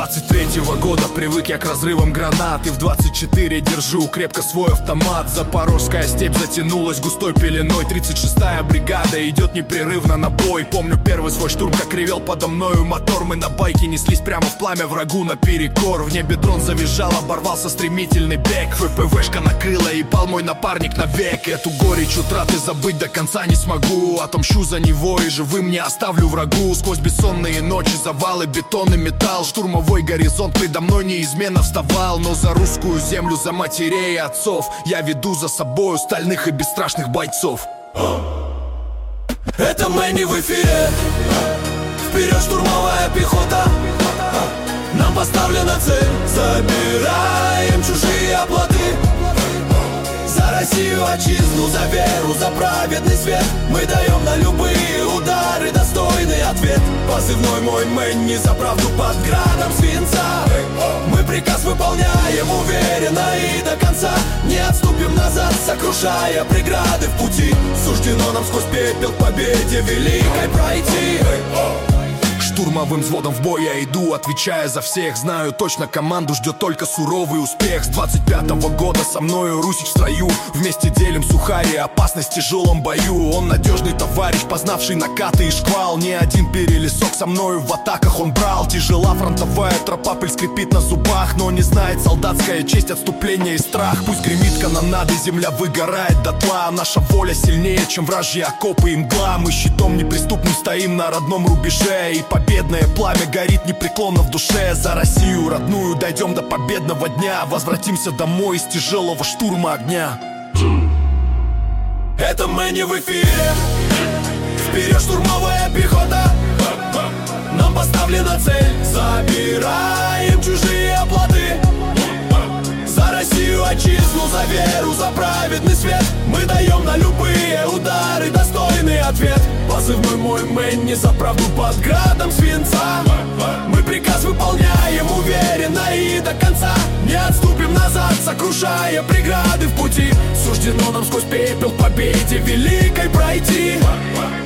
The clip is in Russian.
23-го года привык я к разрывам гранат, и в 24 держу крепко свой автомат. Запорожская степь затянулась густой пеленой, 36-я бригада идет непрерывно на бой. Помню первый свой штурм, как ревел подо мною мотор. Мы на байке неслись прямо в пламя врагу наперекор. В небе дрон завизжал, оборвался стремительный бег. ФПВшка накрыла и пал мой напарник навек. Эту горечь утраты забыть до конца не смогу. Отомщу за него и живым не оставлю врагу. Сквозь бессонные ночи, завалы, бетон и металл, штурмовой горизонт предо мной неизменно вставал. Но за русскую землю, за матерей и отцов я веду за собою стальных и бесстрашных бойцов. Это Мэнни в эфире. Вперед, штурмовая пехота. Нам поставлена цель. Забираем чужие оплоты. За Россию, отчизну, за веру, за праведный свет. Мы даем на любые удары достойный ответ. Позывной мой Мэнни, за правду под градом свинца. Мы приказ выполняем уверенно и до конца. Не отступим назад, сокрушая преграды в пути. Суждено нам сквозь пепел к победе великой пройти. Штурмовым взводом в бой я иду, отвечая за всех. Знаю точно, команду ждет только суровый успех. С 25-го года со мною Русич в строю. Вместе делим сухари, опасность в тяжелом бою. Он надежный товарищ, познавший накаты и шквал. Ни один перелесок со мною в атаках он брал. Тяжела фронтовая тропа, пыль скрипит на зубах, но не знает солдатская честь отступления и страх. Пусть гремит канонады, земля выгорает дотла. Наша воля сильнее, чем вражьи окопы и мгла. Мы щитом неприступным стоим на родном рубеже, и победное пламя горит непреклонно в душе. За Россию родную дойдем до победного дня. Возвратимся домой из тяжелого штурма огня. Это Мэнни в эфире. Вперед, штурмовая пехота. Нам поставлена цель. Забираем чужие оплоты. За Россию, отчизну, за веру, за праведный свет. Мы даем на любые удары достойный ответ. Позывной мой Мэнни, за правду под градом свинца. Мы приказ выполняем уверенно и до конца. Не отступим назад, сокрушая преграды в пути. Суждено нам сквозь пепел к победе великой пройти.